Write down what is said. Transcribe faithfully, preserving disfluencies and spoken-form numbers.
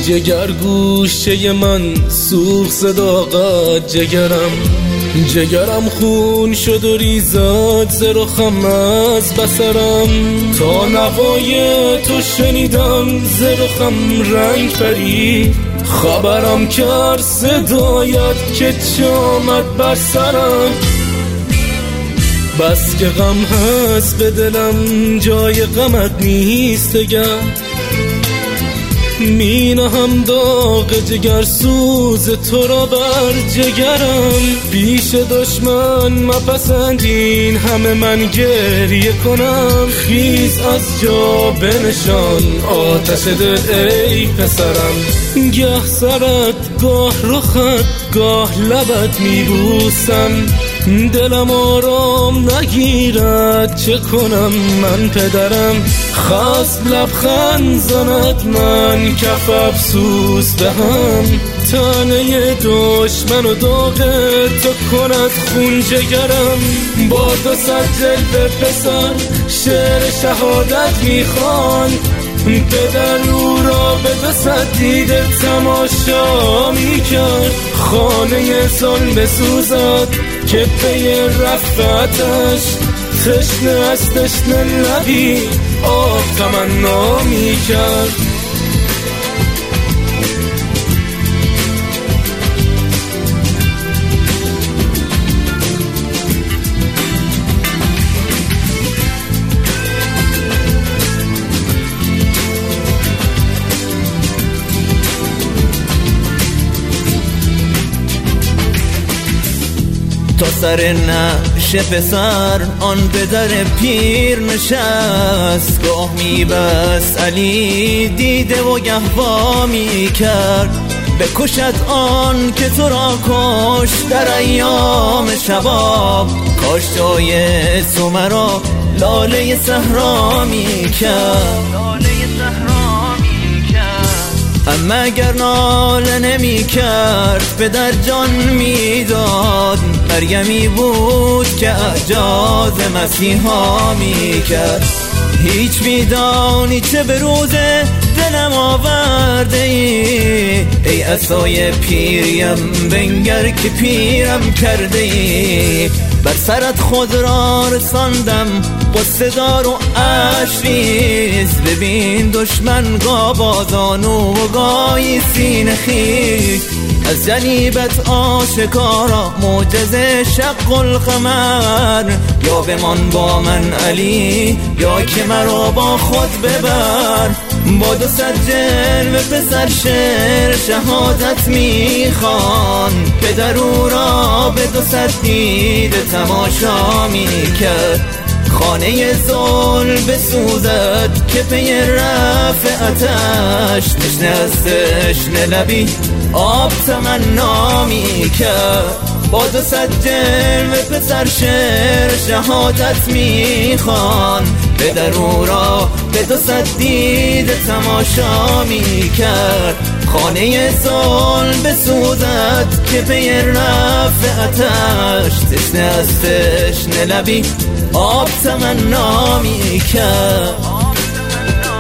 جگر گوشه من سوخ صداقت جگرم جگرم خون شد و ریزاد ز رخم از بصرم تا نوای تو شنیدم ز رخم رنگ پرید خبرم کرد صدایت که چه آمد بر سرم بس که غم هست به دلم جای غمت نیست دگر می نهم داغ جگر سوز تو را بر جگرم پیش دشمن مپسندین همه من گریه کنم خیز از جا بنشان آتش دل ای پسرم گه سرت گاه رخت گاه لبت می بوسم دلم آرام نگیرد چه کنم من پدرم خست لبخند زند من کف افسوس دهم تنه دشمن و داغ تو کند خون جگرم با دو صد جلوه پسر شعر شهادت میخوان پدر او را به دو صد دیده تماشا میکرد خانه ظلم بسوزد که پی رفعتش تشنه از تشنه لبی آب تمنا میکرد تا سر نعش پسر آن به در پیر نشست گاه میبست علی دیده و گهوا میکرد بکشد آن که تو را کش در ایام شباب کاش جای تو مرا لاله صحرا میکرد اما اگر ناله نمی کرد پدر جان میداد مرگمی بود که اعجاز مسیحا می کرد هیچ میدانی چه به روز دلم آورده ای ای عصای پیریم بنگر که پیرم کرده ای بر سرت خود را رساندم با صدا و اشریز ببین دشمن گا بازانو و گای سینه خیز از جنیبت آشکارا معجزه شق القمر یا بمان با من علی یا که مرا با خود ببر با دو صد جلوه پسر شعر شهادت میخوان پدر او را به دو صد دیده تماشا میکرد خانه ظلم بسوزد که پی رفعتش تشنه از تشنه لبی آب تمنا میکرد با دو صد جلوه پسر شعر شهادت میخوان پدر او را به دو صد دیده تماشا میکرد خانه ظلم بسوزد که پی رفعتش تشنه از تشنه لبی آب تمنا میکرد